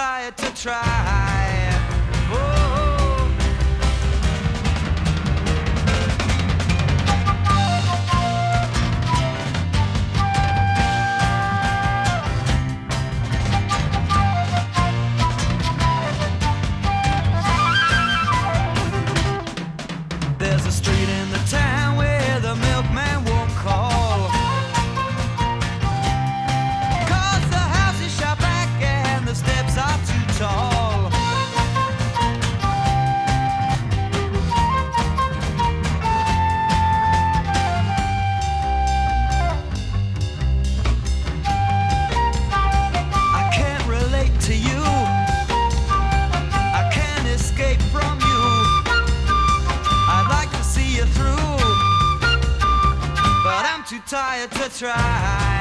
tired to try. Oh, there's a street in the town where the milkman won't call, 'cause the house is shut back and the steps are too tall. I can't relate to you, I can't escape from you. I'd like to see you through, but I'm too tired to try.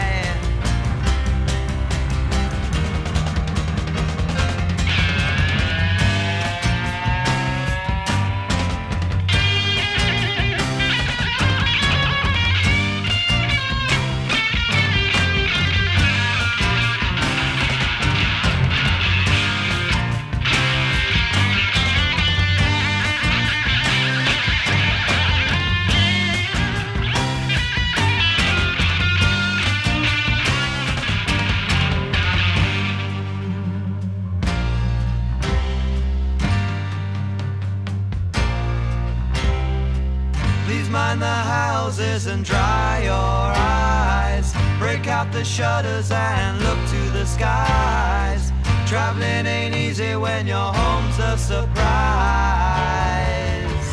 Please mind the houses and dry your eyes. Break out the shutters and look to the skies. Traveling ain't easy when your home's a surprise.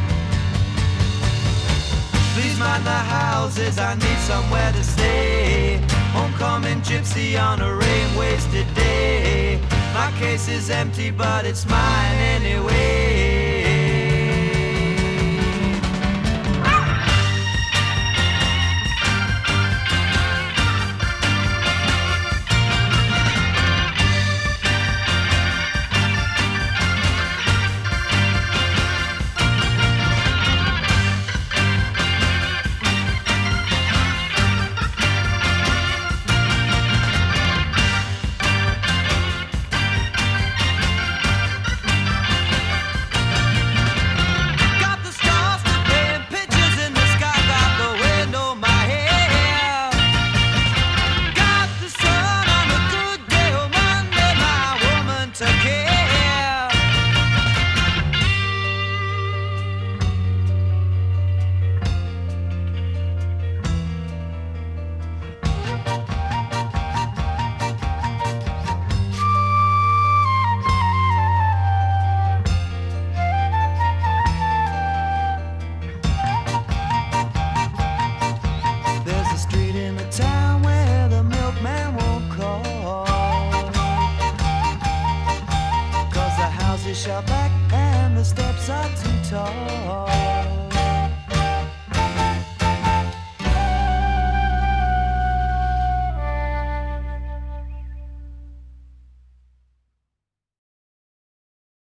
Please mind the houses, I need somewhere to stay. Homecoming gypsy on a rain-wasted day. My case is empty, but it's mine anyway.